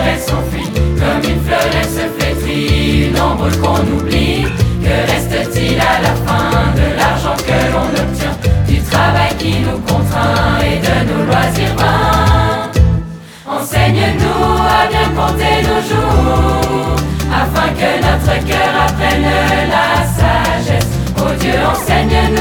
fleuresse s'enfuit, comme une fleuresse flétrie, une ombre qu'on oublie. Que reste-t-il à la fin de l'argent que l'on obtient, du travail qui nous contraint et de nos loisirs vains? Enseigne-nous à bien compter nos jours, afin que notre cœur apprenne la sagesse. Oh Dieu, enseigne-nous